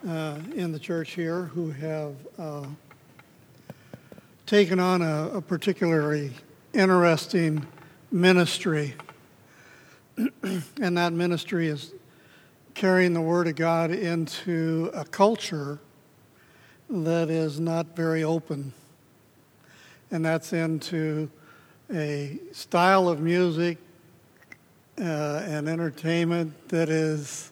in the church here who have taken on a particularly interesting ministry. And that ministry is carrying the Word of God into a culture that is not very open. And that's into a style of music and entertainment that is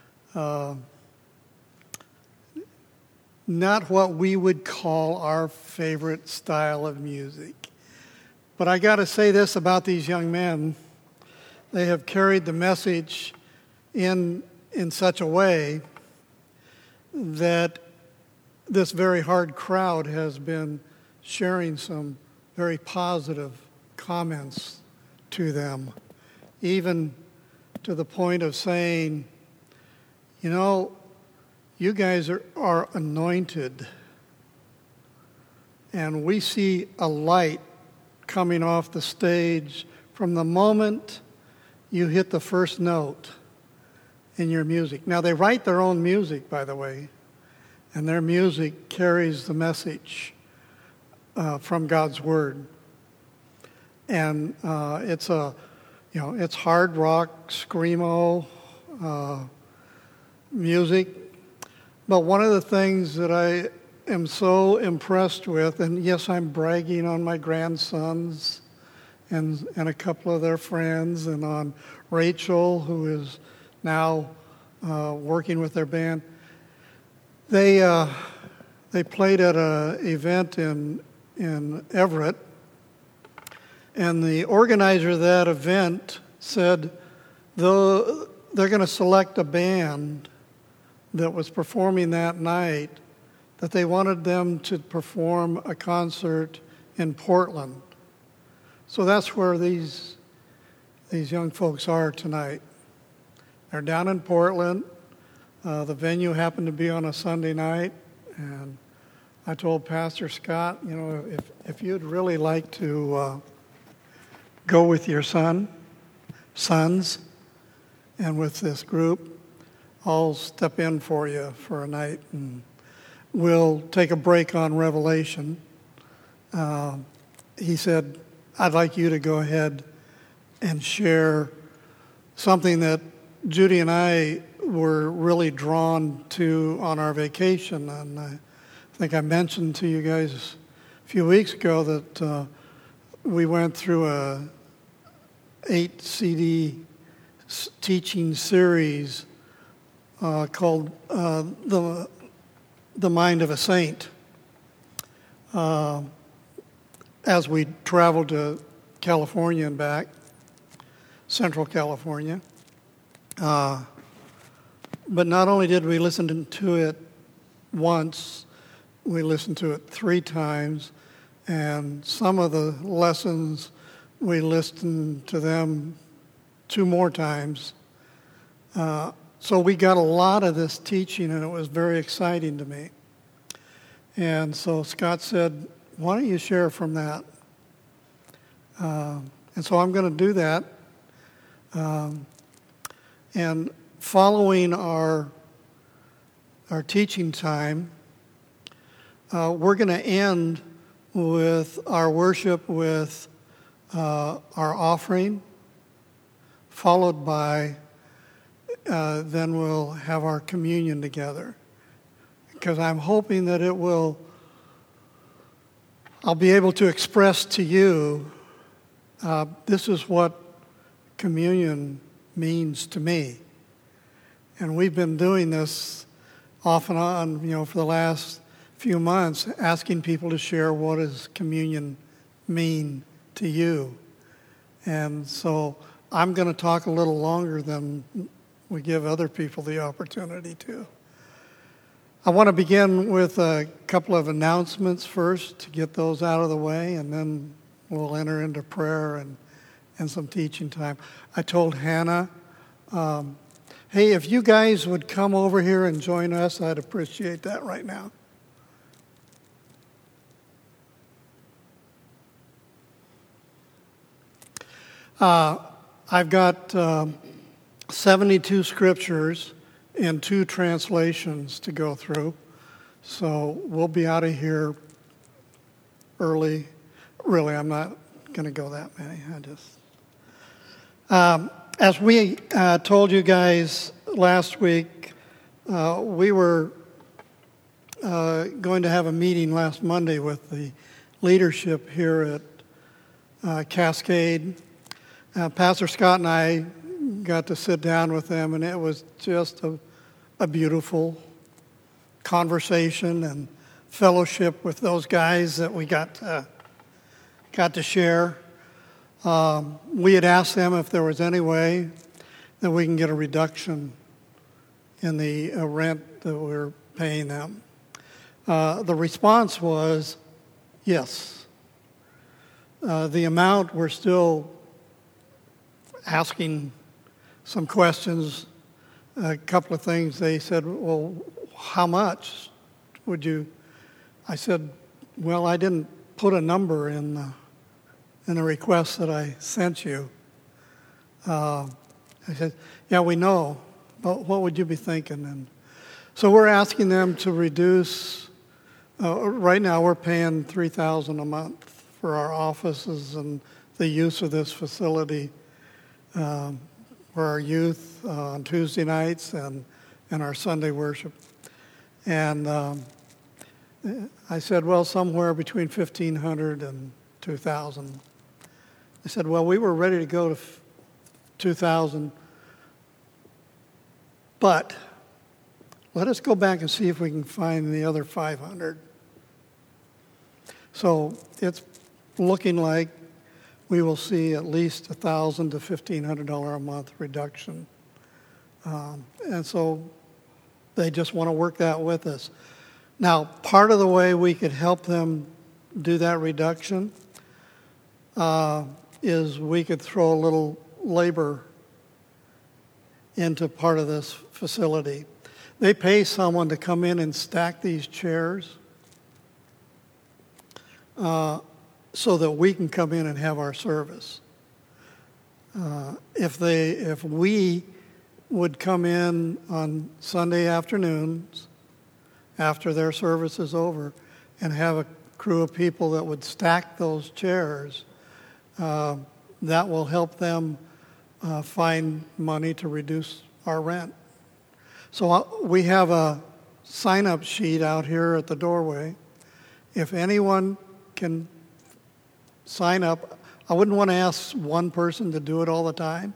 not what we would call our favorite style of music. But I got to say this about these young men. They have carried the message in such a way that this very hard crowd has been sharing some very positive comments to them, even to the point of saying, you know, you guys are anointed, and we see a light coming off the stage from the moment you hit the first note in your music. Now, they write their own music, by the way, and their music carries the message from God's Word. And it's hard rock, screamo music. But one of the things that I am so impressed with, and yes, I'm bragging on my grandsons and a couple of their friends, and on Rachel, who is now working with their band. They played at an event in Everett, and the organizer of that event said they're going to select a band that was performing that night, that they wanted them to perform a concert in Portland. So that's where these young folks are tonight. They're down in Portland. The venue happened to be on a Sunday night, and I told Pastor Scott, you know, if you'd really like to go with your sons, and with this group, I'll step in for you for a night, and we'll take a break on Revelation. He said, I'd like you to go ahead and share something that Judy and I were really drawn to on our vacation. And I think I mentioned to you guys a few weeks ago that we went through a 8 CD teaching series called The Mind of a Saint, as we traveled to California and back, Central California. But not only did we listen to it once, we listened to it 3 times, and some of the lessons we listened to them 2 more times. So we got a lot of this teaching, and it was very exciting to me. And so Scott said, why don't you share from that? And so I'm going to do that. And following our teaching time, we're going to end with our worship with our offering, followed by then we'll have our communion together. Because I'm hoping that I'll be able to express to you, this is what communion means to me. And we've been doing this off and on, for the last few months, asking people to share what does communion mean to you. And so I'm going to talk a little longer than we give other people the opportunity to. I want to begin with a couple of announcements first to get those out of the way, and then we'll enter into prayer and some teaching time. I told Hannah, hey, if you guys would come over here and join us, I'd appreciate that right now. I've got 72 scriptures in 2 translations to go through. So we'll be out of here early. Really, I'm not going to go that many. As we told you guys last week, we were going to have a meeting last Monday with the leadership here at Cascade. Pastor Scott and I got to sit down with them, and it was just a beautiful conversation and fellowship with those guys that we got to share. We had asked them if there was any way that we can get a reduction in the rent that we're paying them. The response was yes. The amount, we're still asking some questions, a couple of things. They said, well, how much would you? I said, well, I didn't put a number in the request that I sent you. I said, yeah, we know, but what would you be thinking? And so we're asking them to reduce. Right now we're paying $3,000 a month for our offices and the use of this facility for our youth on Tuesday nights and our Sunday worship. And I said, well, somewhere between $1,500 and $2,000. I said, well, we were ready to go to $2,000, but let us go back and see if we can find the other $500. So it's looking like we will see at least $1,000 to $1,500 a month reduction. And so they just want to work that with us. Now, part of the way we could help them do that reduction is we could throw a little labor into part of this facility. They pay someone to come in and stack these chairs so that we can come in and have our service. If we would come in on Sunday afternoons after their service is over and have a crew of people that would stack those chairs, that will help them find money to reduce our rent. So we have a sign-up sheet out here at the doorway. If anyone can sign up, I wouldn't want to ask one person to do it all the time.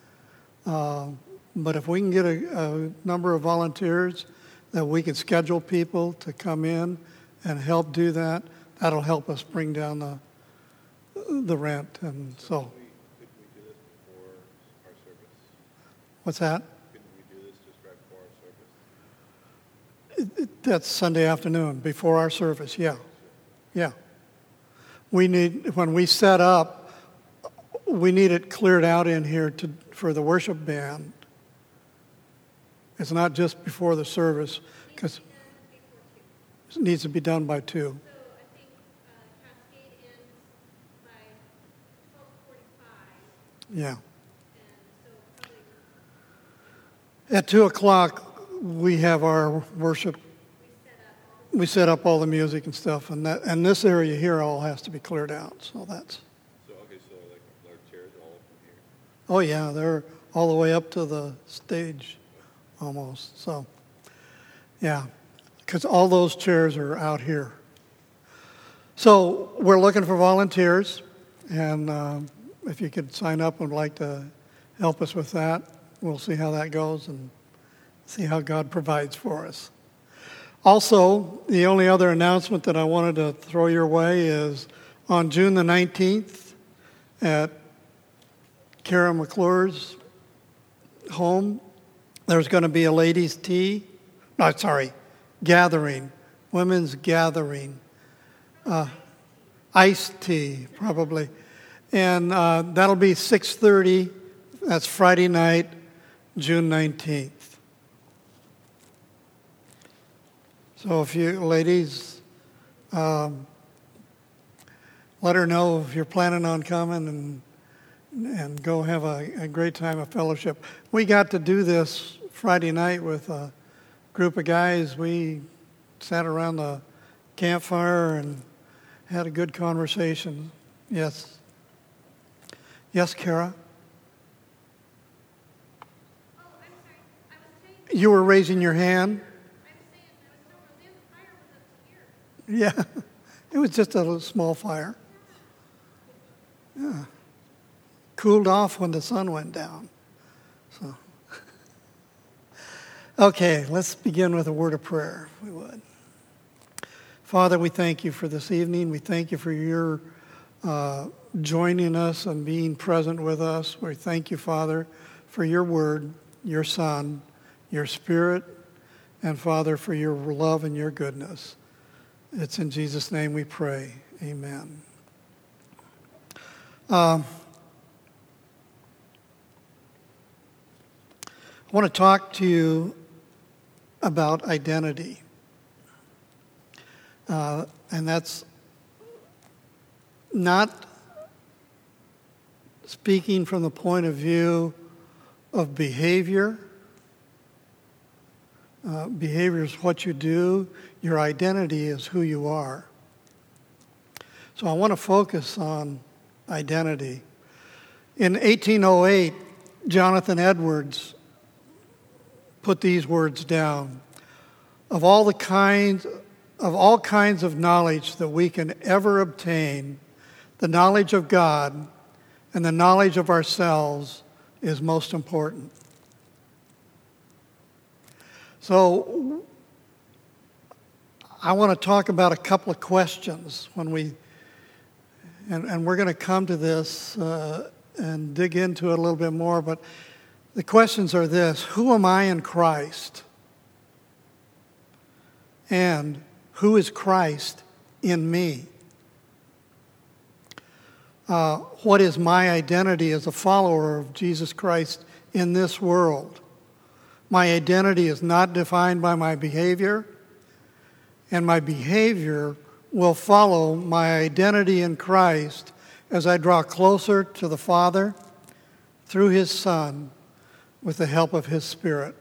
But if we can get a number of volunteers that we can schedule people to come in and help do that, that'll help us bring down the rent. And so. Could we do this before our service? What's that? Couldn't we do this just right before our service? That's Sunday afternoon, before our service, yeah. Yeah. We need, when we set up, we need it cleared out in here for the worship band. It's not just before the service, because it needs to be done by 2. So I think Cascade ends by 12:45. Yeah. And so probably At 2 o'clock, we have our worship. We set up all the music and stuff, and this area here all has to be cleared out. So that's. So like our chairs all up in here. Oh yeah, they're all the way up to the stage, almost. So, yeah, because all those chairs are out here. So we're looking for volunteers, and if you could sign up and would like to help us with that, we'll see how that goes and see how God provides for us. Also, the only other announcement that I wanted to throw your way is on June the 19th at Kara McClure's home, there's going to be a ladies' gathering, women's gathering, iced tea probably. And that'll be 6:30, that's Friday night, June 19th. So if you ladies, let her know if you're planning on coming and go have a great time of fellowship. We got to do this Friday night with a group of guys. We sat around the campfire and had a good conversation. Yes. Yes, Kara? Oh, I'm sorry. I was saying, You were raising your hand? the fire was up to here. Yeah. It was just a little small fire. Yeah. Cooled off when the sun went down. So. Okay, let's begin with a word of prayer, if we would. Father, we thank you for this evening. We thank you for your joining us and being present with us. We thank you, Father, for your word, your Son, your Spirit, and, Father, for your love and your goodness. It's in Jesus' name we pray. Amen. I want to talk to you about identity. And that's not speaking from the point of view of behavior. Behavior is what you do. Your identity is who you are. So I want to focus on identity. In 1808, Jonathan Edwards put these words down. Of all kinds of knowledge that we can ever obtain, the knowledge of God and the knowledge of ourselves is most important. So I want to talk about a couple of questions when and we're going to come to this and dig into it a little bit more, but the questions are this: who am I in Christ? And who is Christ in me? What is my identity as a follower of Jesus Christ in this world? My identity is not defined by my behavior, and my behavior will follow my identity in Christ as I draw closer to the Father through His Son with the help of His Spirit.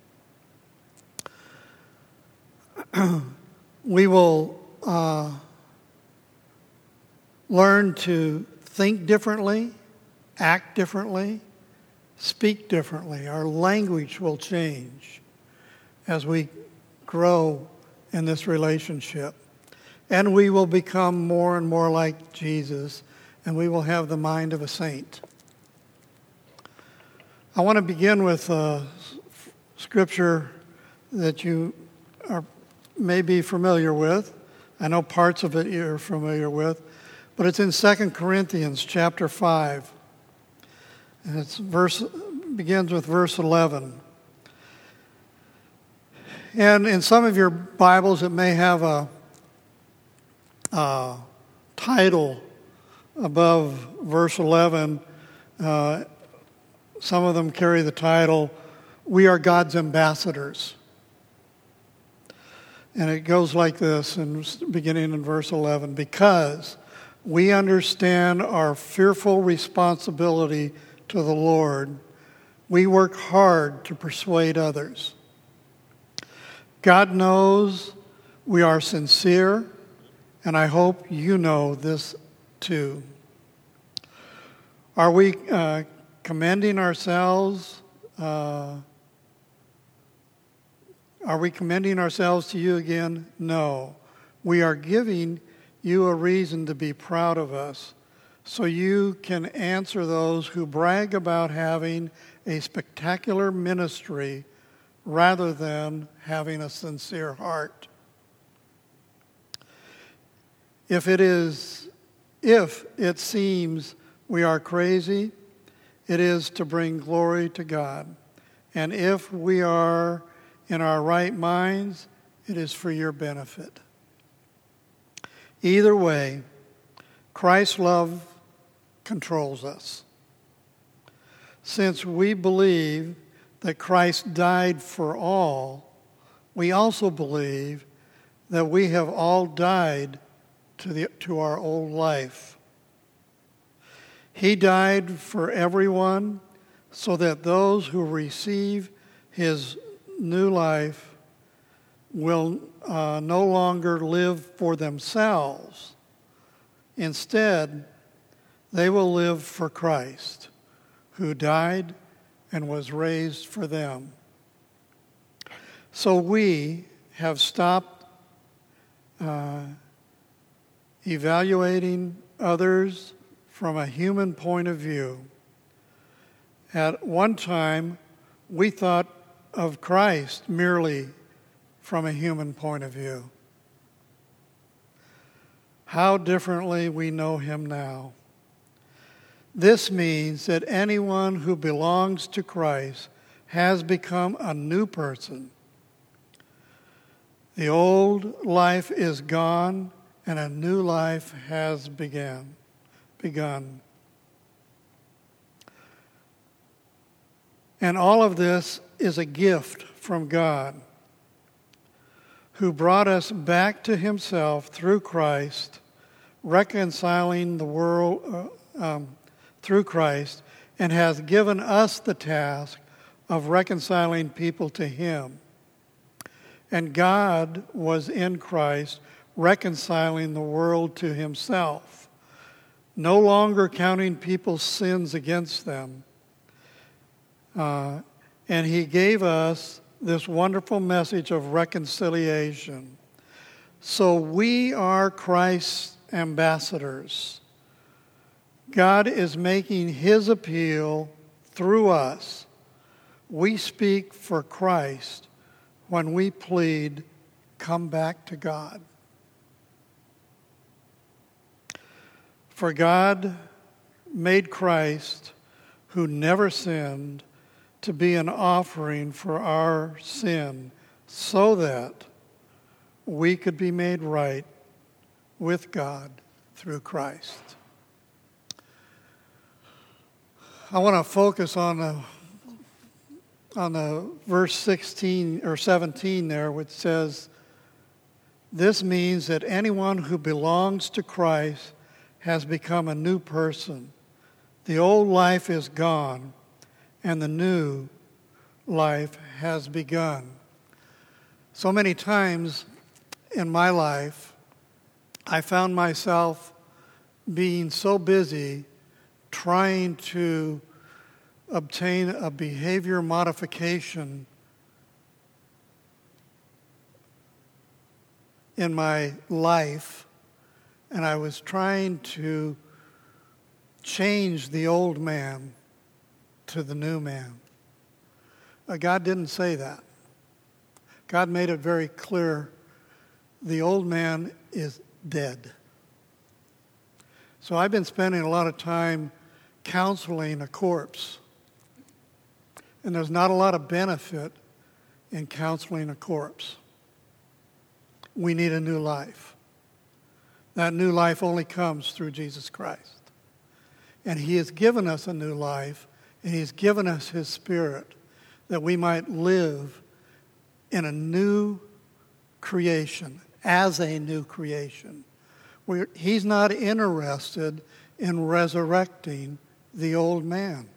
We will learn to think differently, act differently, speak differently. Our language will change as we grow in this relationship. And we will become more and more like Jesus, and we will have the mind of a saint. I want to begin with a scripture that you may be familiar with. I know parts of it you're familiar with, but it's in 2 Corinthians chapter 5. And begins with verse 11. And in some of your Bibles, it may have a title above verse 11. Some of them carry the title, "We Are God's Ambassadors." And it goes like this, beginning in verse 11. Because we understand our fearful responsibility to the Lord, we work hard to persuade others. God knows we are sincere, and I hope you know this too. Are we commending ourselves? Are we commending ourselves to you again? No. We are giving you a reason to be proud of us, so you can answer those who brag about having a spectacular ministry rather than having a sincere heart. If it seems we are crazy, it is to bring glory to God. And if we are in our right minds, it is for your benefit. Either way, Christ's love controls us. Since we believe that Christ died for all, we also believe that we have all died to our old life. He died for everyone so that those who receive his new life will no longer live for themselves. Instead, they will live for Christ, who died and was raised for them. So we have stopped evaluating others from a human point of view. At one time, we thought of Christ merely from a human point of view. How differently we know him now. This means that anyone who belongs to Christ has become a new person. The old life is gone and a new life has begun. And all of this is a gift from God, who brought us back to himself through Christ, reconciling the world through Christ, and has given us the task of reconciling people to him. And God was in Christ, reconciling the world to himself, no longer counting people's sins against them. And he gave us this wonderful message of reconciliation. So we are Christ's ambassadors. God is making his appeal through us. We speak for Christ when we plead, come back to God. For God made Christ, who never sinned, to be an offering for our sin, so that we could be made right with God through Christ. I want to focus on the verse 16 or 17 there, which says, this means that anyone who belongs to Christ has become a new person. The old life is gone, and the new life has begun. So many times in my life, I found myself being so busy trying to obtain a behavior modification in my life, and I was trying to change the old man to the new man. God didn't say that. God made it very clear the old man is dead. So I've been spending a lot of time counseling a corpse. And there's not a lot of benefit in counseling a corpse. We need a new life. That new life only comes through Jesus Christ. And he has given us a new life, and he's given us his Spirit that we might live in a new creation, as a new creation. He's not interested in resurrecting the old man.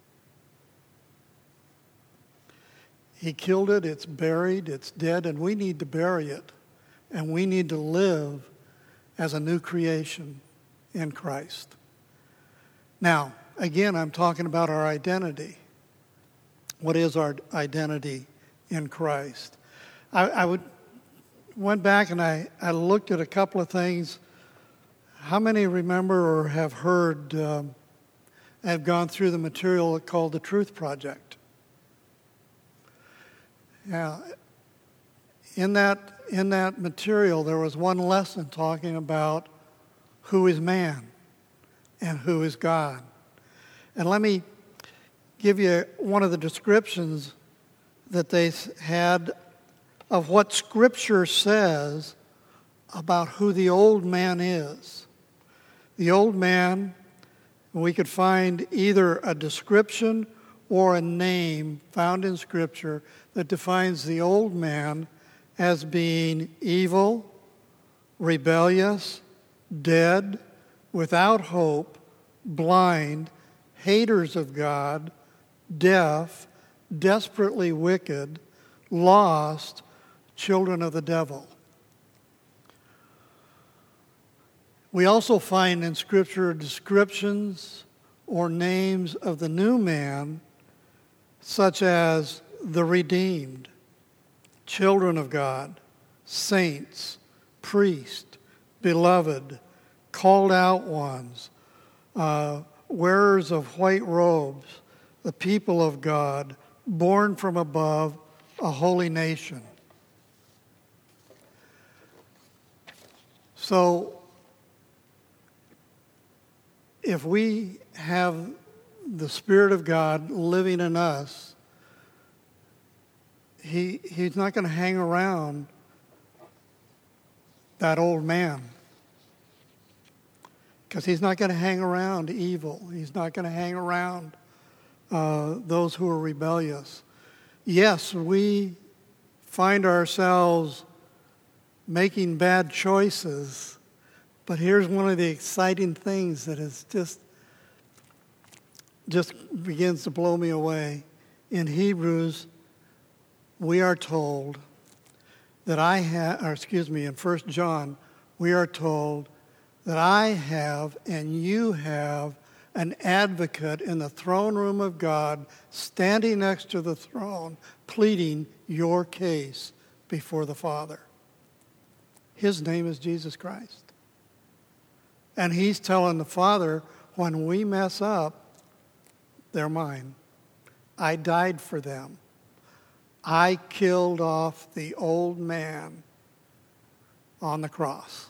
He killed it, it's buried, it's dead, and we need to bury it. And we need to live as a new creation in Christ. Now, again, I'm talking about our identity. What is our identity in Christ? I went back and I looked at a couple of things. How many remember or have heard, have gone through the material called the Truth Project? Yeah. In that material, there was one lesson talking about who is man and who is God. And let me give you one of the descriptions that they had of what Scripture says about who the old man is. The old man, we could find either a description or a name found in Scripture that defines the old man as being evil, rebellious, dead, without hope, blind, haters of God, deaf, desperately wicked, lost children of the devil. We also find in Scripture descriptions or names of the new man, such as the redeemed, children of God, saints, priest, beloved, called out ones, wearers of white robes, the people of God, born from above, a holy nation. So, if we have the Spirit of God living in us, He's not going to hang around that old man. Because He's not going to hang around evil. He's not going to hang around those who are rebellious. Yes, we find ourselves making bad choices, but here's one of the exciting things that is just begins to blow me away. In Hebrews, we are told that in 1 John, we are told that I have and you have an advocate in the throne room of God standing next to the throne, pleading your case before the Father. His name is Jesus Christ. And He's telling the Father, when we mess up, they're mine. I died for them. I killed off the old man on the cross.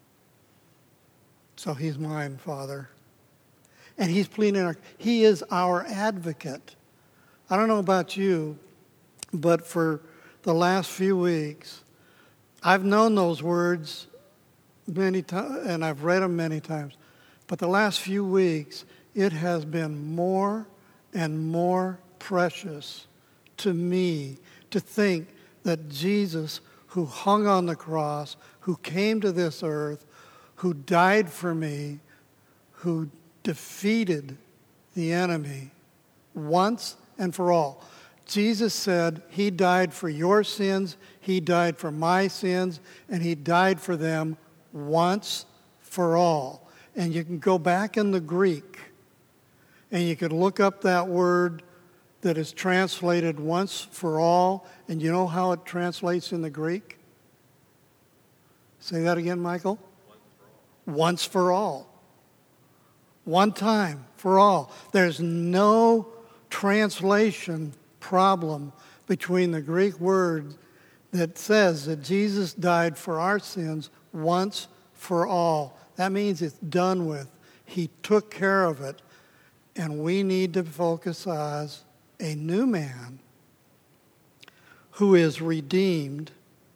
So He's mine, Father. And He's pleading, He is our advocate. I don't know about you, but for the last few weeks, I've known those words many times, and I've read them many times. But the last few weeks, it has been more and more precious to me to think that Jesus, who hung on the cross, who came to this earth, who died for me, who defeated the enemy once and for all. Jesus said He died for your sins, He died for my sins, and He died for them once for all. And you can go back in the Greek and you can look up that word that is translated once for all, and you know how it translates in the Greek? Say that again, Michael. Once for all. One time for all. There's no translation problem between the Greek word that says that Jesus died for our sins once for all. That means it's done with. He took care of it. And we need to focus as a new man who is redeemed,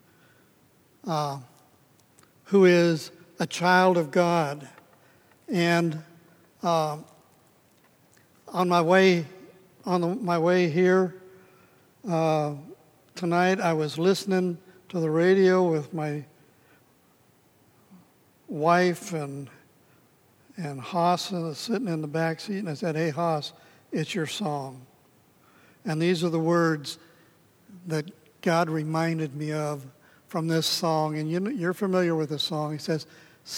who is a child of God. And on my way here tonight, I was listening to the radio with my wife and Haas sitting in the back seat, and I said, "Hey, Haas, it's your song." And these are the words that God reminded me of from this song. And you're familiar with the song. He says,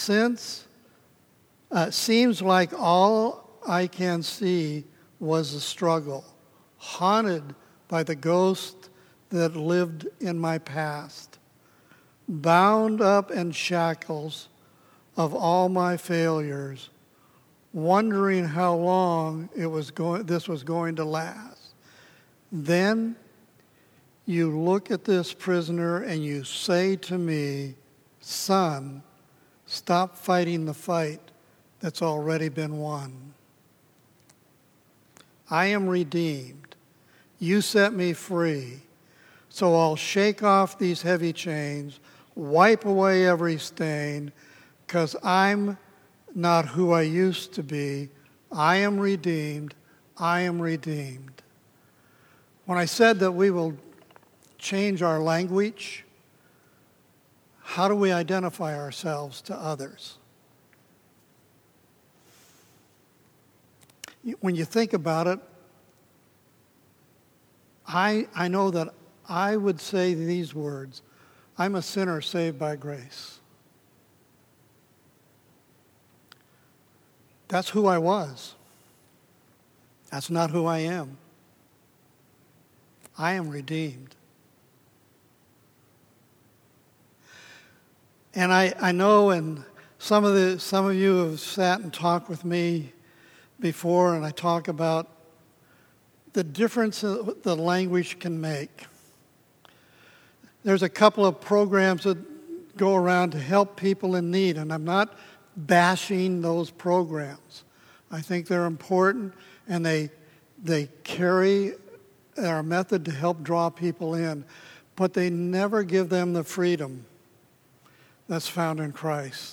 seems like all I can see was a struggle, haunted by the ghost that lived in my past, bound up in shackles of all my failures, wondering how long this was going to last. Then you look at this prisoner and you say to me, "Son, stop fighting the fight that's already been won. I am redeemed. You set me free. So I'll shake off these heavy chains, wipe away every stain, because I'm not who I used to be. I am redeemed. I am redeemed." When I said that we will change our language, how do we identify ourselves to others? When you think about it, I know that I would say these words: I'm a sinner saved by grace. That's who I was. That's not who I am. I am redeemed. And I know, and some of you have sat and talked with me before, and I talk about the difference the language can make. There's a couple of programs that go around to help people in need, and I'm not bashing those programs. I think they're important, and they carry our method to help draw people in, but they never give them the freedom that's found in Christ.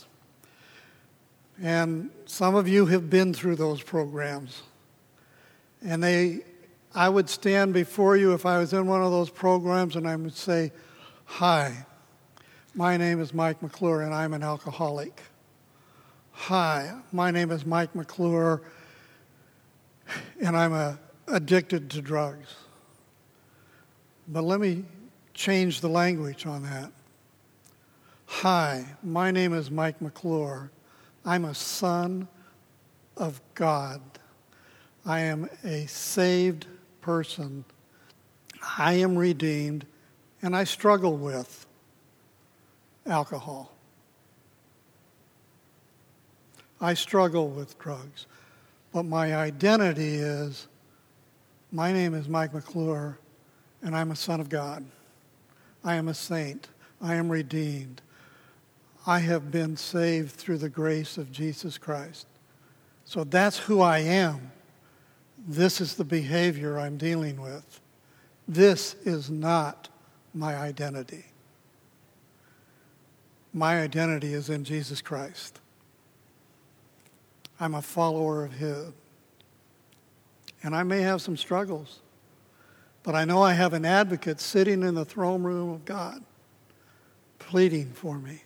And some of you have been through those programs. And I would stand before you if I was in one of those programs and I would say, "Hi, my name is Mike McClure and I'm an alcoholic. Hi, my name is Mike McClure and I'm addicted to drugs." But let me change the language on that. "Hi, my name is Mike McClure. I'm a son of God. I am a saved person. I am redeemed, and I struggle with alcohol. I struggle with drugs. But my identity is, my name is Mike McClure, and I'm a son of God. I am a saint. I am redeemed. I have been saved through the grace of Jesus Christ. So that's who I am. This is the behavior I'm dealing with. This is not my identity. My identity is in Jesus Christ. I'm a follower of His. And I may have some struggles, but I know I have an advocate sitting in the throne room of God, pleading for me.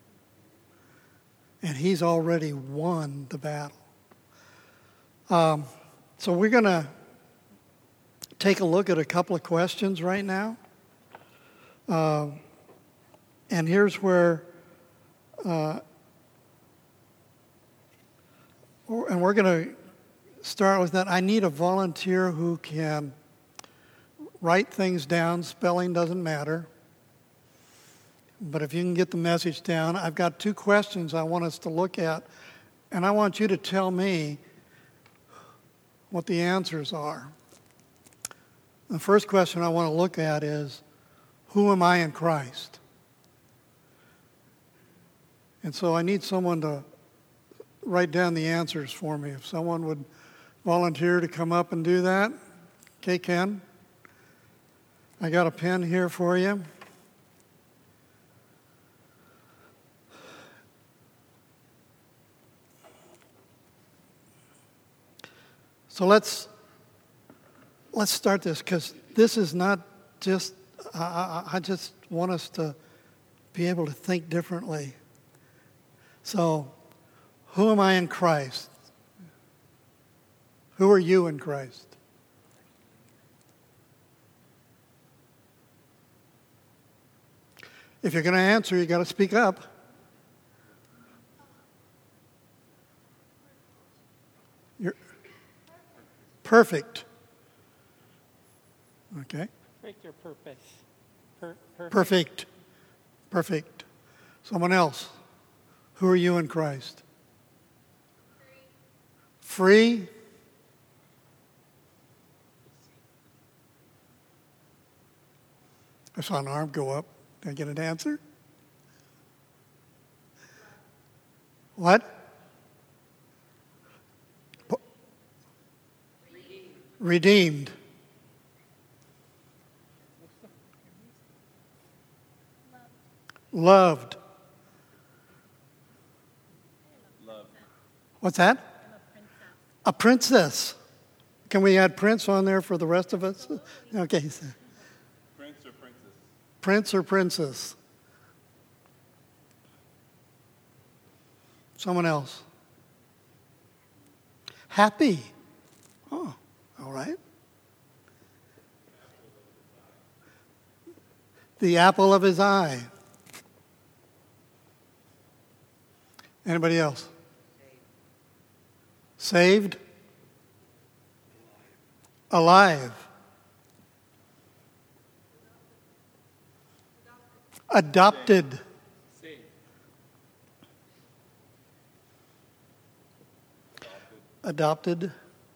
And He's already won the battle. So we're going to take a look at a couple of questions right now. And here's where, and we're going to start with that. I need a volunteer who can write things down. Spelling doesn't matter. But if you can get the message down, I've got 2 questions I want us to look at, and I want you to tell me what the answers are. The first question I want to look at is, who am I in Christ? And so I need someone to write down the answers for me. If someone would volunteer to come up and do that. Okay, Ken? I got a pen here for you. So let's start this, because this is not just, I just want us to be able to think differently. So, who am I in Christ? Who are you in Christ? If you're going to answer, you got to speak up. You're perfect. Okay. Perfect or purpose? Perfect. Perfect. Someone else. Who are you in Christ? Free. I saw an arm go up. Did I get an answer? What? Redeemed. Loved. Love. What's that? A princess. Can we add prince on there for the rest of us? Okay. Prince or princess? Prince or princess? Someone else. Happy. Oh, all right. the apple of his eye. Anybody else? Saved? Alive. Adopted. Saved. Adopted.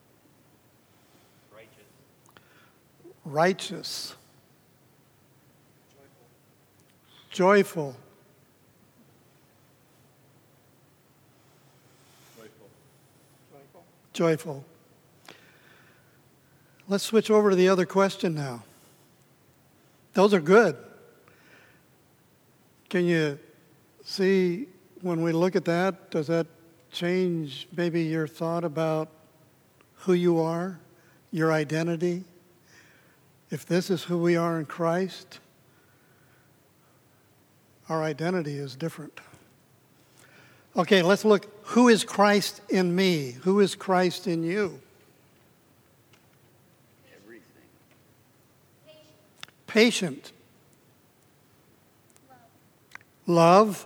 Righteous. Joyful. Joyful. Let's switch over to the other question now. Those are good. Can you see when we look at that, does that change maybe your thought about who you are, your identity? If this is who we are in Christ, our identity is different. Okay, let's look. Who is Christ in me? Who is Christ in you? Everything. Patient. Love.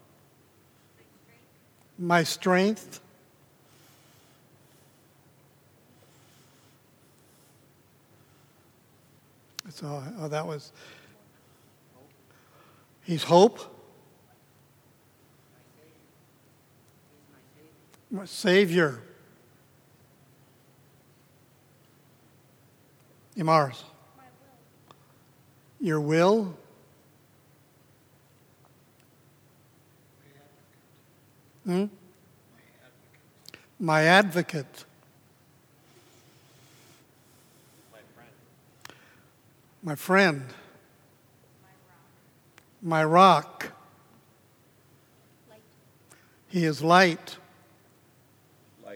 My strength. So that was. He's hope. My Savior. Imars. Your will. My advocate. My friend. My rock. He is light. Like.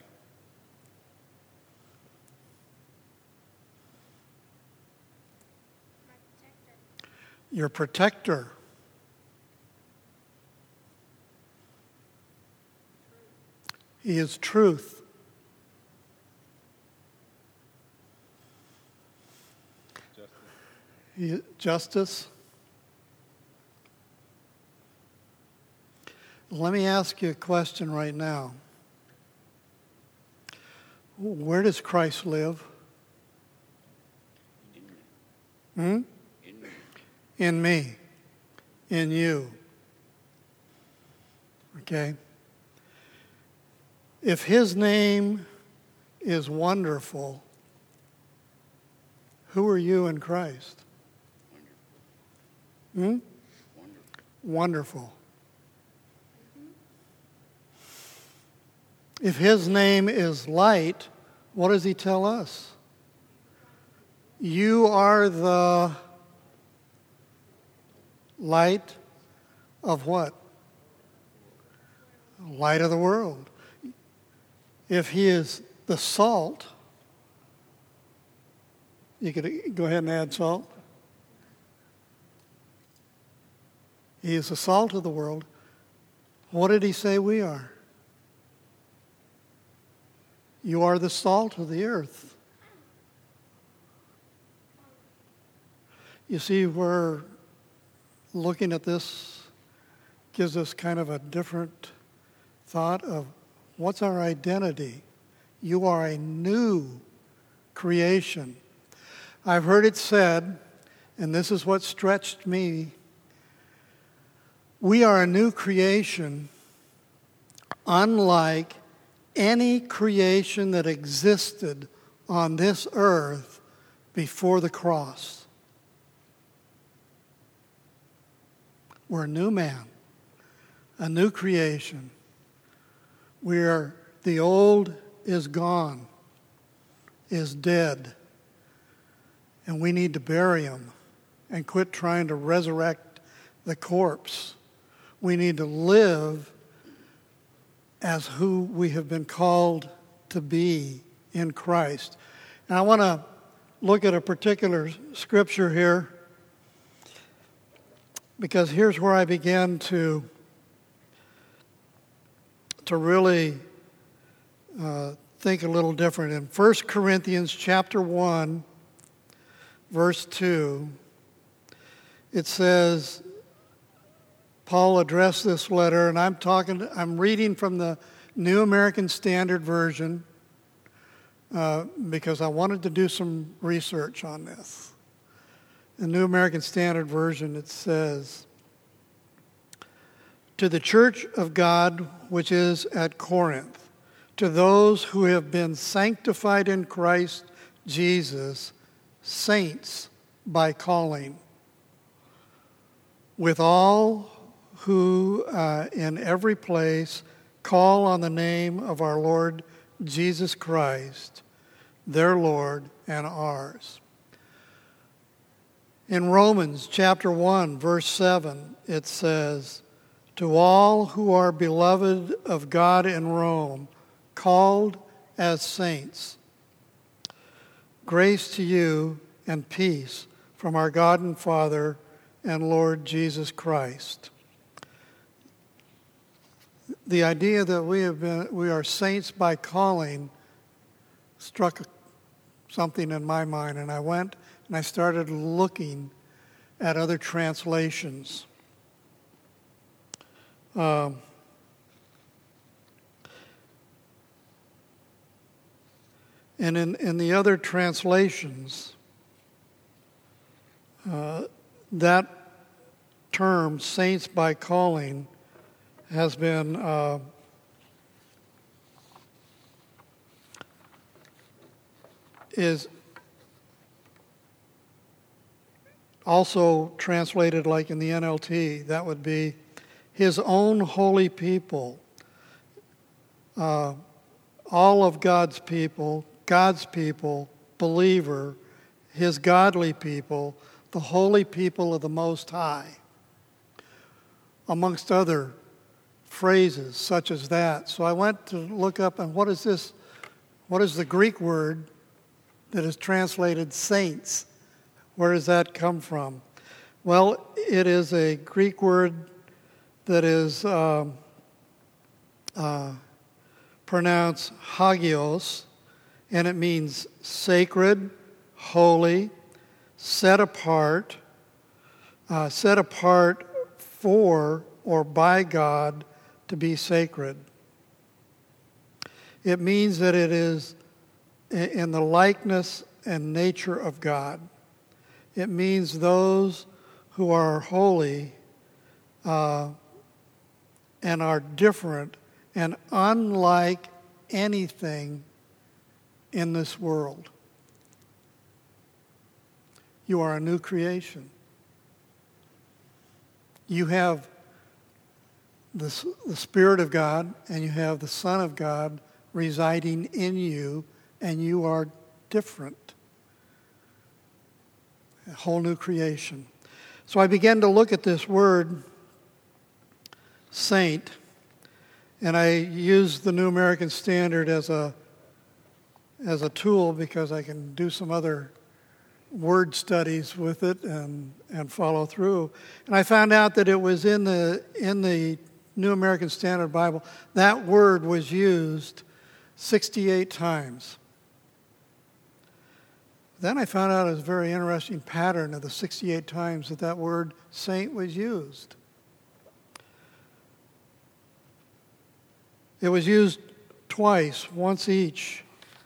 Your protector. He is truth. Justice. Let me ask you a question right now. Where does Christ live? In me. In you. Okay? If his name is wonderful, who are you in Christ? Wonderful. If his name is light, what does he tell us? You are the light of what? Light of the world. If he is the salt, you could go ahead and add salt. He is the salt of the world. What did he say we are? You are the salt of the earth. You see, we're looking at this gives us kind of a different thought of what's our identity. You are a new creation. I've heard it said, and this is what stretched me, we are a new creation unlike any creation that existed on this earth before the cross. We're a new man, a new creation. The old is gone, is dead, and we need to bury him and quit trying to resurrect the corpse. We need to live as who we have been called to be in Christ. And I want to look at a particular scripture here, because here's where I began to really think a little different. In 1 Corinthians chapter 1, verse 2, it says, Paul addressed this letter, and I'm reading from the New American Standard Version because I wanted to do some research on this. The New American Standard Version, it says, to the church of God which is at Corinth, to those who have been sanctified in Christ Jesus, saints by calling, with all who in every place call on the name of our Lord Jesus Christ, their Lord and ours. In Romans chapter 1, verse 7, it says, to all who are beloved of God in Rome, called as saints, grace to you and peace from our God and Father and Lord Jesus Christ. The idea that we are saints by calling struck something in my mind, and I went and I started looking at other translations. And in the other translations, that term, saints by calling, has been is also translated like in the NLT. That would be his own holy people, all of God's people, believer, his godly people, the holy people of the Most High, amongst other phrases such as that. So I went to look up, and what is this? What is the Greek word that is translated saints? Where does that come from? Well, it is a Greek word that is pronounced hagios, and it means sacred, holy, set apart for or by God to be sacred. It means that it is in the likeness and nature of God. It means those who are holy and are different and unlike anything in this world. You are a new creation. You have the Spirit of God and you have the Son of God residing in you, and you are different. A whole new creation. So I began to look at this word, saint, and I used the New American Standard as a tool because I can do some other word studies with it and follow through. And I found out that it was in the New American Standard Bible, that word was used 68 times. Then I found out it was a very interesting pattern of the 68 times that word saint was used. It was used twice, once each,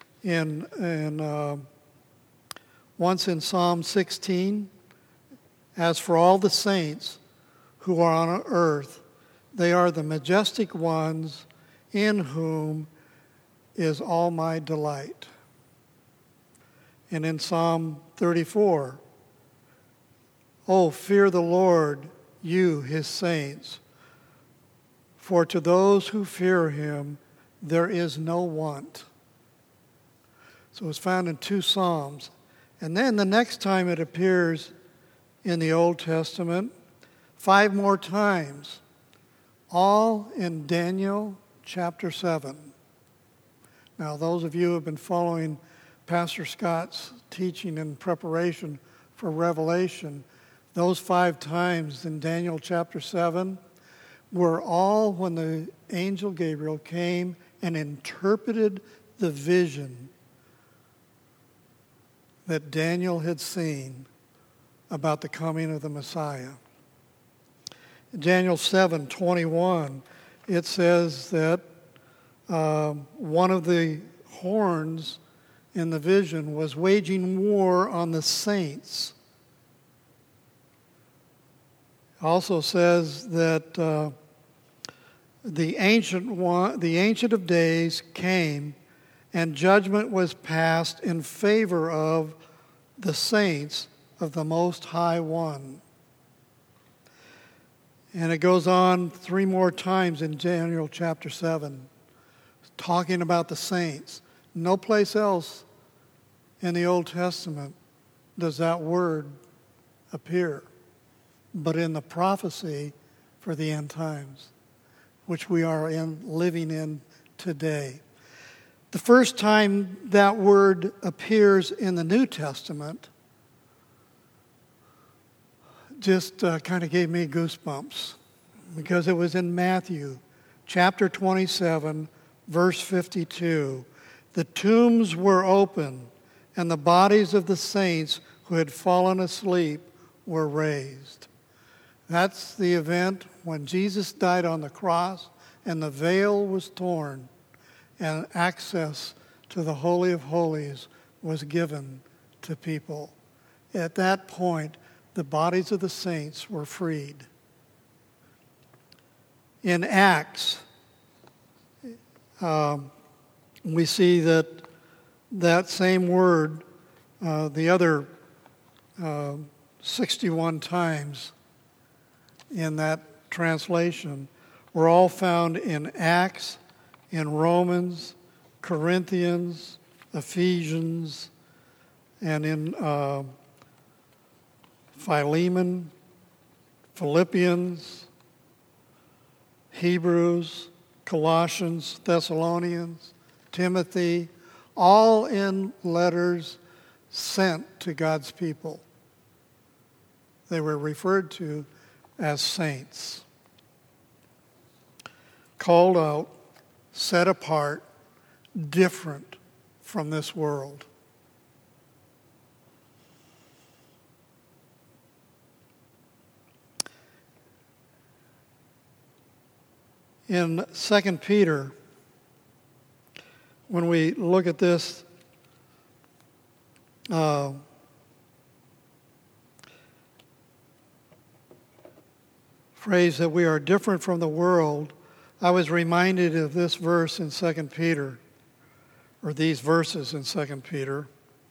once in Psalm 16. As for all the saints who are on earth, they are the majestic ones in whom is all my delight. And in Psalm 34, oh, fear the Lord, you, his saints, for to those who fear him there is no want. So it's found in 2 Psalms. And then the next time it appears in the Old Testament, 5 more times, all in Daniel chapter 7. Now, those of you who have been following Pastor Scott's teaching in preparation for Revelation, those 5 times in Daniel chapter 7 were all when the angel Gabriel came and interpreted the vision that Daniel had seen about the coming of the Messiah. In Daniel 7:21, it says that one of the horns in the vision was waging war on the saints. It also says that the Ancient of Days came, and judgment was passed in favor of the saints of the Most High One. And it goes on 3 more times in Daniel chapter 7, talking about the saints. No place else in the Old Testament does that word appear, but in the prophecy for the end times, which we are living in today. The first time that word appears in the New Testament just kind of gave me goosebumps, because it was in Matthew chapter 27, verse 52. The tombs were open, and the bodies of the saints who had fallen asleep were raised. That's the event when Jesus died on the cross and the veil was torn and access to the Holy of Holies was given to people. At that point, the bodies of the saints were freed. In Acts, we see that same word, the other 61 times in that translation, were all found in Acts, in Romans, Corinthians, Ephesians, and in Philemon, Philippians, Hebrews, Colossians, Thessalonians, Timothy, all in letters sent to God's people. They were referred to as saints. Called out, set apart, different from this world. In 2 Peter, when we look at this phrase that we are different from the world, I was reminded of this verse in 2 Peter, or these verses in 2 Peter.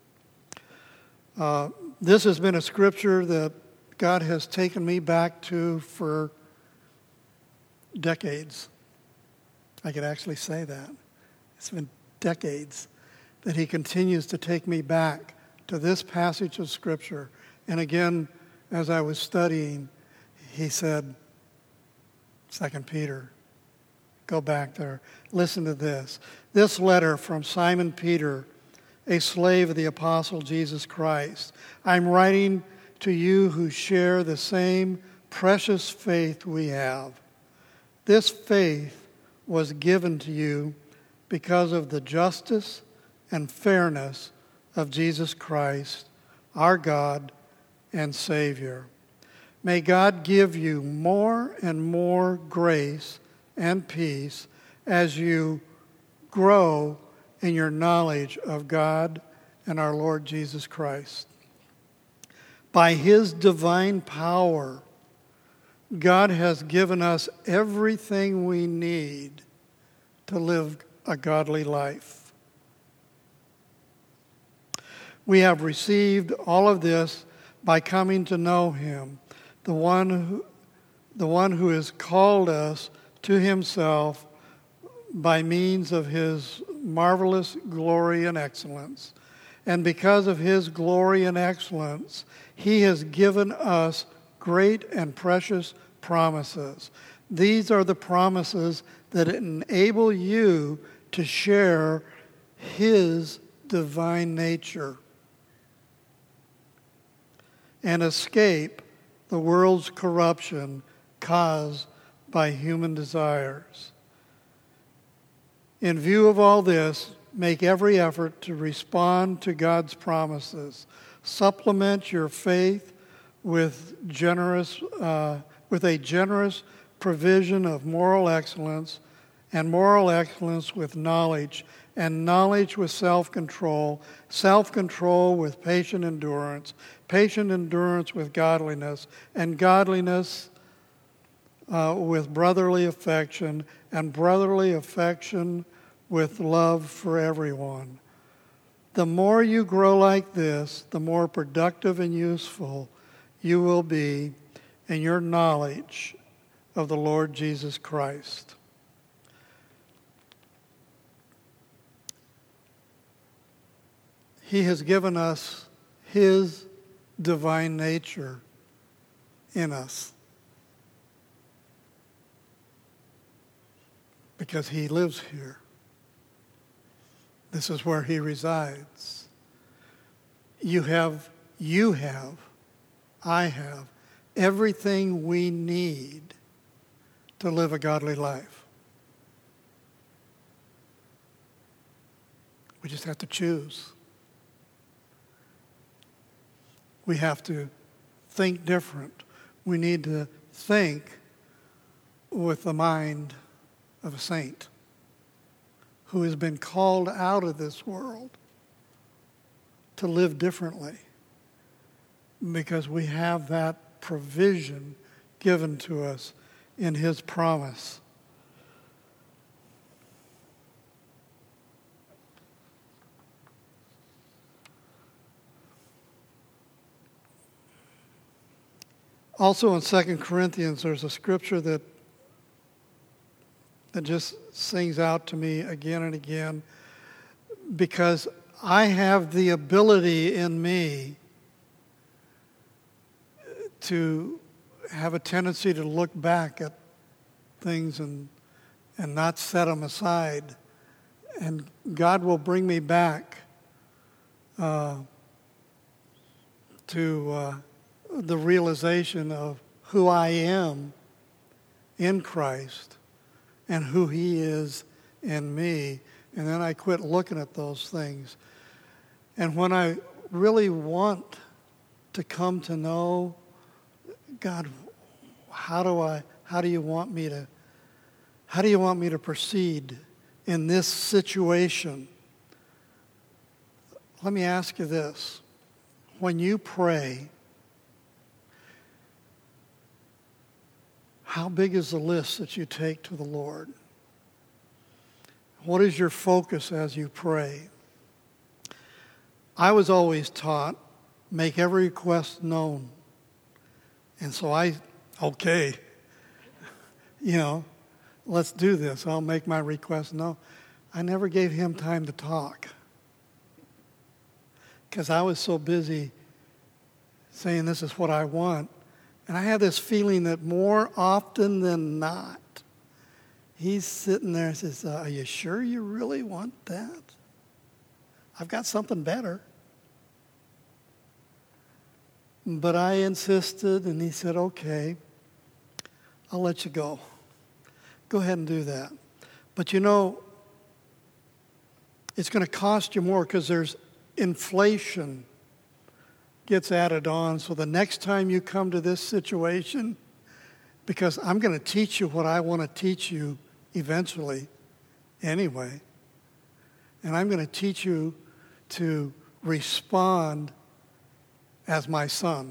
This has been a scripture that God has taken me back to for decades. I could actually say that. It's been decades that he continues to take me back to this passage of Scripture. And again, as I was studying, he said, 2 Peter, go back there. Listen to this. This letter from Simon Peter, a slave of the Apostle Jesus Christ. I'm writing to you who share the same precious faith we have. This faith was given to you because of the justice and fairness of Jesus Christ, our God and Savior. May God give you more and more grace and peace as you grow in your knowledge of God and our Lord Jesus Christ. By His divine power, God has given us everything we need to live a godly life. We have received all of this by coming to know Him, the one who has called us to Himself by means of His marvelous glory and excellence. And because of His glory and excellence, He has given us great and precious promises. These are the promises that enable you to share His divine nature and escape the world's corruption caused by human desires. In view of all this, make every effort to respond to God's promises. Supplement your faith with a generous provision of moral excellence, and moral excellence with knowledge, and knowledge with self-control, self-control with patient endurance, patient endurance with godliness, and godliness with brotherly affection, and brotherly affection with love for everyone. The more you grow like this, the more productive and useful you will be in your knowledge of the Lord Jesus Christ. He has given us His divine nature in us because He lives here. This is where He resides. You have, I have everything we need to live a godly life. We just have to choose. We have to think different. We need to think with the mind of a saint who has been called out of this world to live differently because we have that provision given to us in His promise. Also in 2 Corinthians, there's a scripture that just sings out to me again and again because I have the ability in me to have a tendency to look back at things and not set them aside. And God will bring me back to the realization of who I am in Christ and who He is in me. And then I quit looking at those things. And when I really want to come to know God, how do you want me to proceed in this situation? Let me ask you this. When you pray, how big is the list that you take to the Lord? What is your focus as you pray? I was always taught, make every request known. And so let's do this. I'll make my request known. I never gave Him time to talk because I was so busy saying this is what I want. And I have this feeling that more often than not, He's sitting there and says, are you sure you really want that? I've got something better. But I insisted, and He said, okay, I'll let you go. Go ahead and do that. But it's going to cost you more because there's inflation gets added on. So the next time you come to this situation, because I'm going to teach you what I want to teach you eventually anyway, and I'm going to teach you to respond as my son.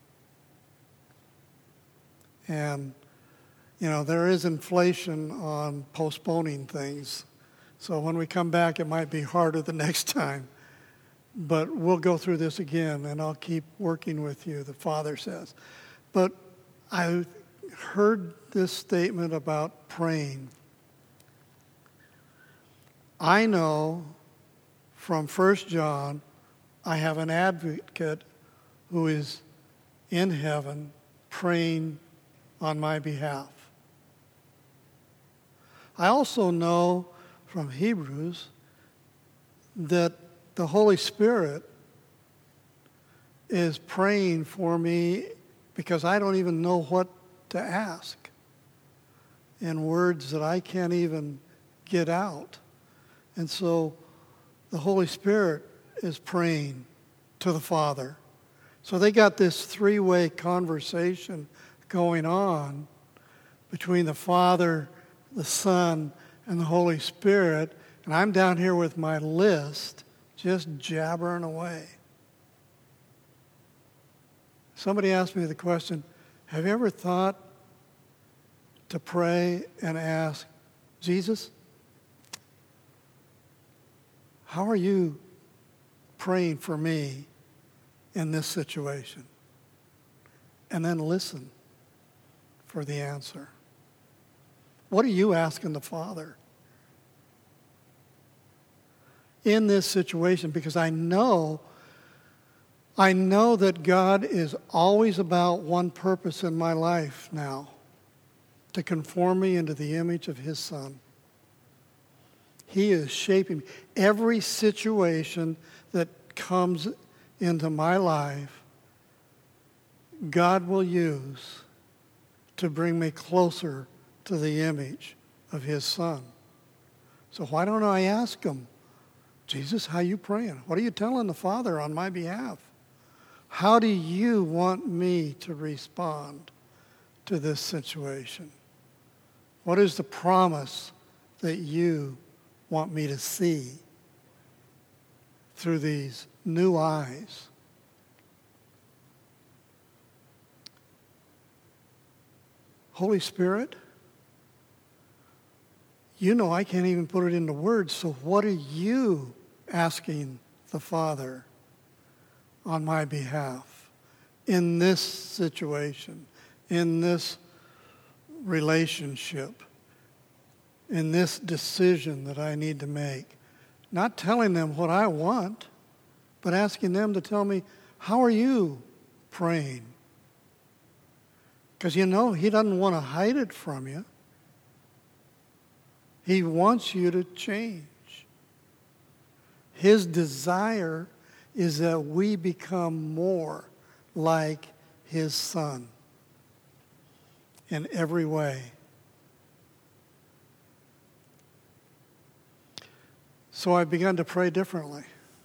And, there is inflation on postponing things. So when we come back, it might be harder the next time. But we'll go through this again, and I'll keep working with you, the Father says. But I heard this statement about praying. I know from 1 John, I have an advocate who is in heaven praying on my behalf. I also know from Hebrews that the Holy Spirit is praying for me because I don't even know what to ask in words that I can't even get out. And so the Holy Spirit is praying to the Father, So they got this three-way conversation going on between the Father, the Son, and the Holy Spirit, and I'm down here with my list just jabbering away. Somebody asked me the question, have you ever thought to pray and ask, Jesus, how are you praying for me in this situation? And then listen for the answer. What are you asking the Father in this situation? Because I know that God is always about one purpose in my life now, to conform me into the image of His Son. He is shaping every situation that comes into my life. God will use to bring me closer to the image of His Son. So why don't I ask Him, Jesus, how you praying? What are you telling the Father on my behalf? How do you want me to respond to this situation? What is the promise that you want me to see through these new eyes? Holy Spirit, you know I can't even put it into words, so what are you asking the Father on my behalf in this situation, in this relationship, in this decision that I need to make? Not telling them what I want, but asking them to tell me, how are you praying? Because you know He doesn't want to hide it from you. He wants you to change. His desire is that we become more like His Son in every way. So I began to pray differently.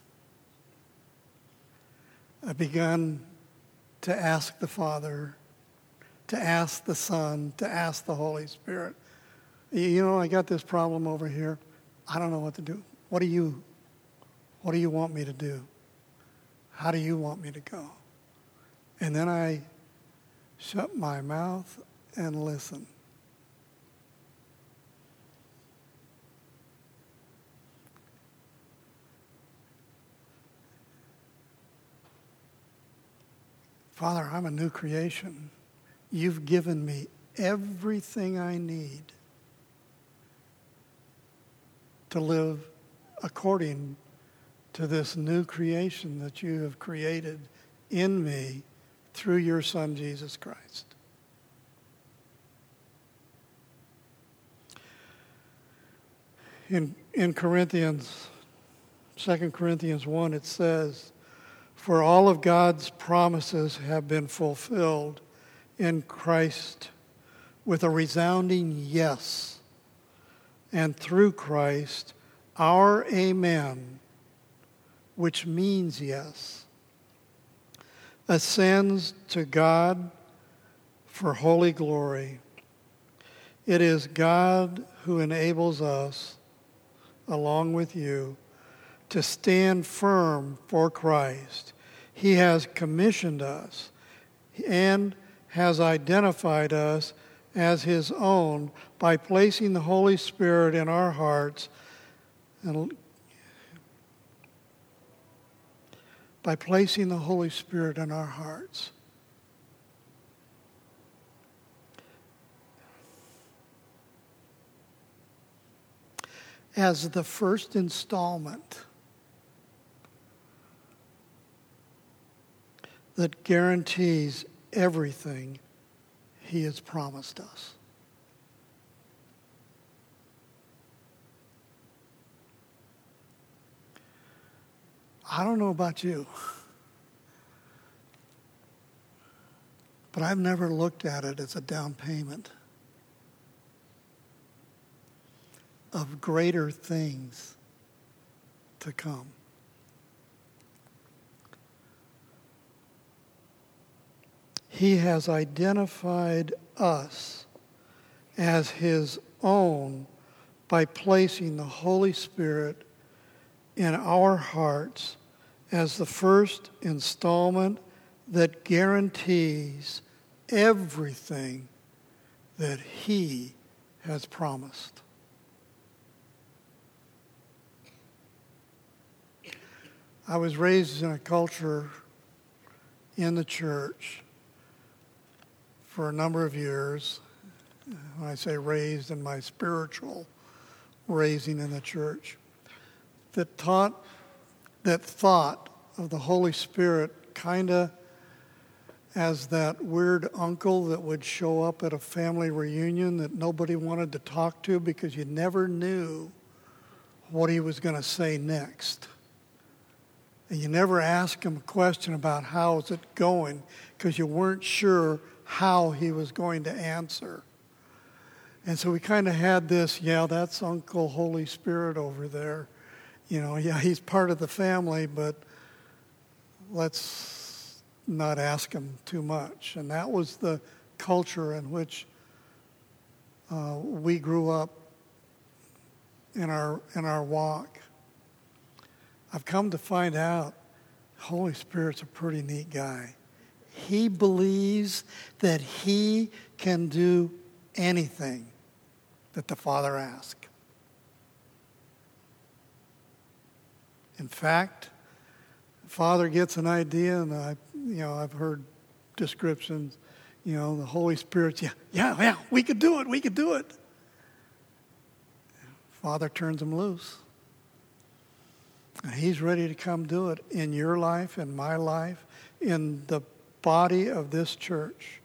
I began to ask the Father, to ask the Son, to ask the Holy Spirit. You know, I got this problem over here. I don't know what to do. What do you want me to do? How do you want me to go? And then I shut my mouth and listen. Father, I'm a new creation. You've given me everything I need to live according to this new creation that you have created in me through your Son, Jesus Christ. In Corinthians, 2 Corinthians 1, it says, for all of God's promises have been fulfilled in Christ with a resounding yes. And through Christ, our amen, which means yes, ascends to God for holy glory. It is God who enables us, along with you, to stand firm for Christ. He has commissioned us and has identified us as His own by placing the Holy Spirit in our hearts and by placing the Holy Spirit in our hearts. As the first installment that guarantees everything He has promised us. I don't know about you, but I've never looked at it as a down payment of greater things to come. He has identified us as His own by placing the Holy Spirit in our hearts as the first installment that guarantees everything that He has promised. I was raised in a culture in the church for a number of years. When I say raised, in my spiritual raising in the church, that thought of the Holy Spirit kind of as that weird uncle that would show up at a family reunion that nobody wanted to talk to because you never knew what he was going to say next. And you never asked him a question about how is it going because you weren't sure how he was going to answer. And so we kind of had this, yeah, that's Uncle Holy Spirit over there. You know, yeah, he's part of the family, but let's not ask him too much. And that was the culture in which we grew up in our walk. I've come to find out Holy Spirit's a pretty neat guy. He believes that he can do anything that the Father asks. In fact, the Father gets an idea, and I've heard descriptions. The Holy Spirit, yeah, we could do it. Father turns him loose. And he's ready to come do it in your life, in my life, in the body of this church,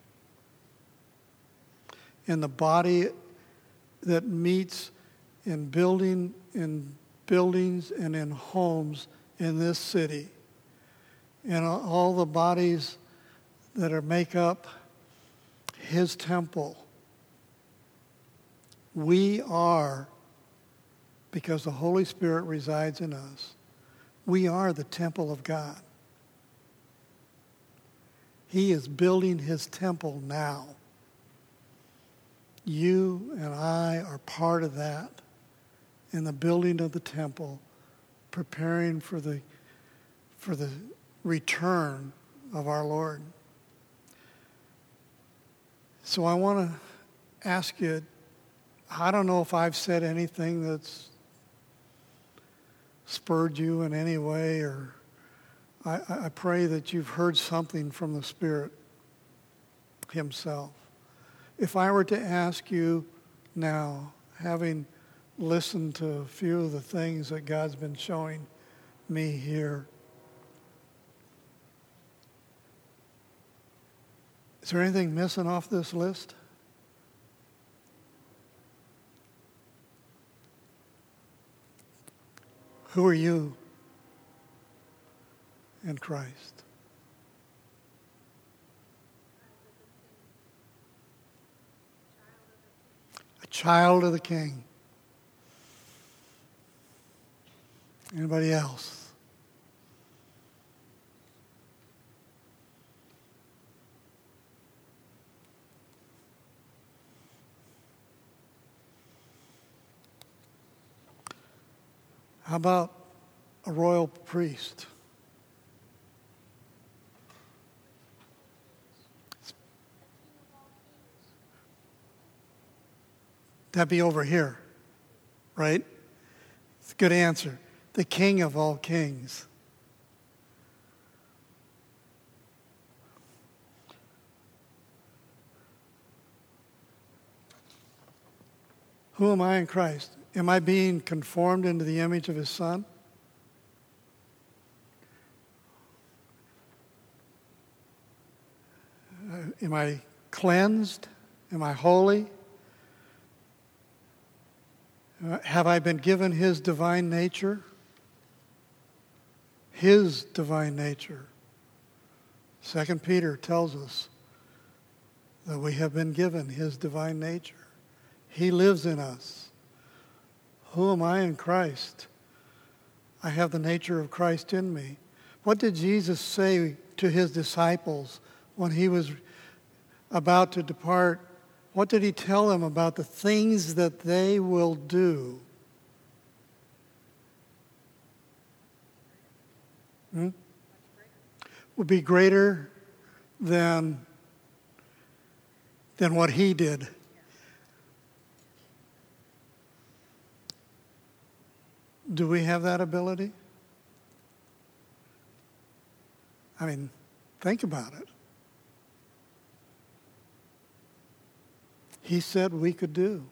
in the body that meets in buildings and in homes in this city, in all the bodies that make up His temple. We are, because the Holy Spirit resides in us, we are the temple of God. He is building His temple now. You and I are part of that in the building of the temple, preparing for the return of our Lord. So I want to ask you, I don't know if I've said anything that's spurred you in any way, or I pray that you've heard something from the Spirit Himself. If I were to ask you now, having listened to a few of the things that God's been showing me here, is there anything missing off this list? Who are you in Christ? A child of the King. Anybody else? How about a royal priest? That'd be over here, right? It's a good answer. The King of all kings. Who am I in Christ? Am I being conformed into the image of His Son? Am I cleansed? Am I holy? Have I been given His divine nature? His divine nature. 2 Peter tells us that we have been given His divine nature. He lives in us. Who am I in Christ? I have the nature of Christ in me. What did Jesus say to His disciples when He was about to depart, what did he tell them about the things that they will do? Will be greater than what he did. Do we have that ability? I mean, think about it. He said we could do.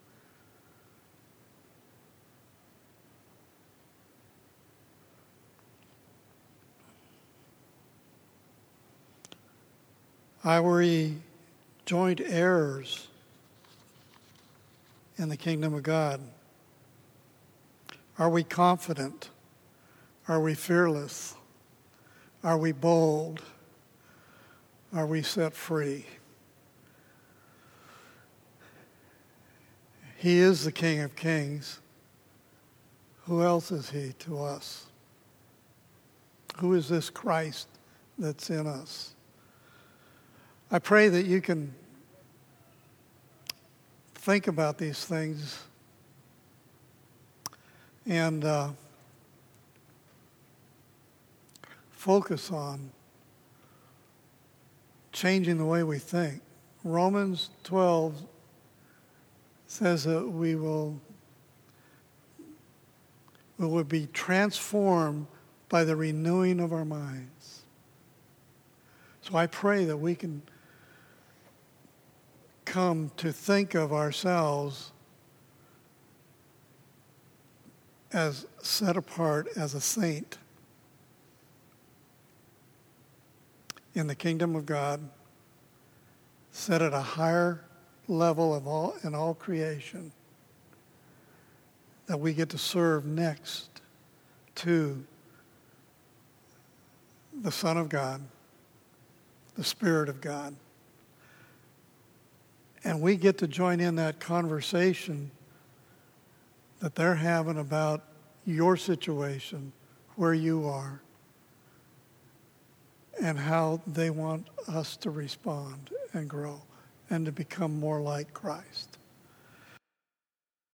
Are we joint heirs in the kingdom of God? Are we confident? Are we fearless? Are we bold? Are we set free? He is the King of Kings. Who else is he to us? Who is this Christ that's in us? I pray that you can think about these things and focus on changing the way we think. Romans 12 says that we will be transformed by the renewing of our minds. So I pray that we can come to think of ourselves as set apart as a saint in the kingdom of God, set at a higher level in all creation, that we get to serve next to the Son of God, the Spirit of God. And we get to join in that conversation that they're having about your situation, where you are, and how they want us to respond and grow and to become more like Christ.